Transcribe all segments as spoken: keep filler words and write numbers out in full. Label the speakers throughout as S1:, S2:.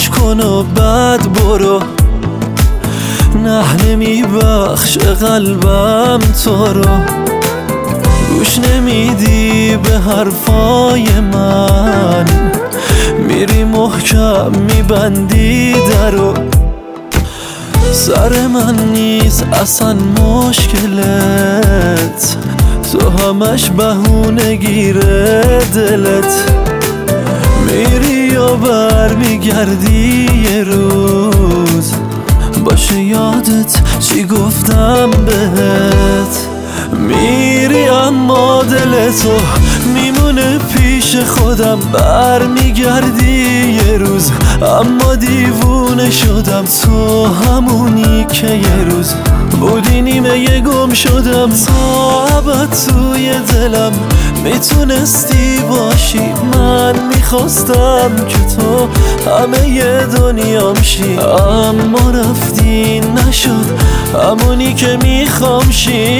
S1: گوش کن و بعد برو، نه نمیبخش قلبم تو رو. گوش نمیدی به حرفای من، میری محکم میبندی درو. سر من نیست اصلا مشکلت، تو همش بهونه گیره دلت. میری یا بر میگردی یه روز، باشه یادت چی گفتم بهت. میری اما دل تو میمونه پیش خودم، بر میگردی یه روز اما دیوونه شدم. تو همونی که یه روز بودی نیمه گم شدم. تا ابد توی دلم میتونستی باشی، من میخواستم که تو همه ی دنیام شی. اما رفتی نشد همونی که میخوام شی.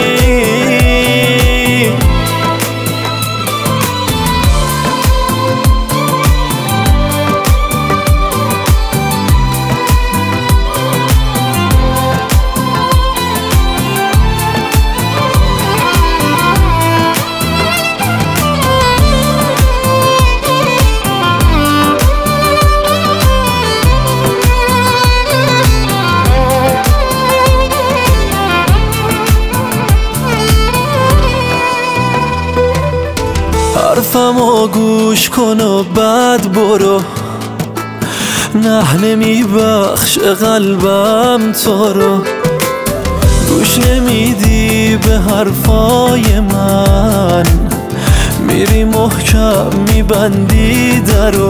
S1: حرفمو گوش کن و بعد برو، نه نمیبخش قلبم تو رو. گوش نمیدی به حرفای من، میری محکم میبندی درو.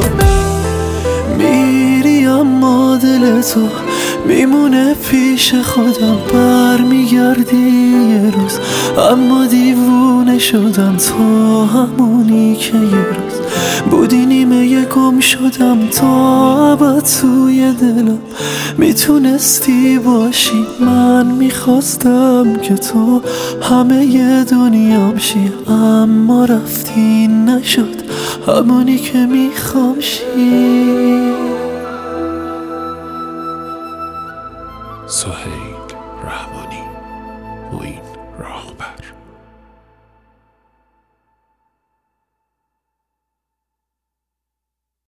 S1: میری اما دل تو میمونه پیش خودم، بر میگردی یه روز اما دیوونه شدم. تو همونی که یه روز بودی نیمه گم شدم. تا ابد توی دلم میتونستی باشی، من میخواستم که تو همه ی دنیام شی. اما رفتی نشد همونی که میخوام شی.
S2: سهیل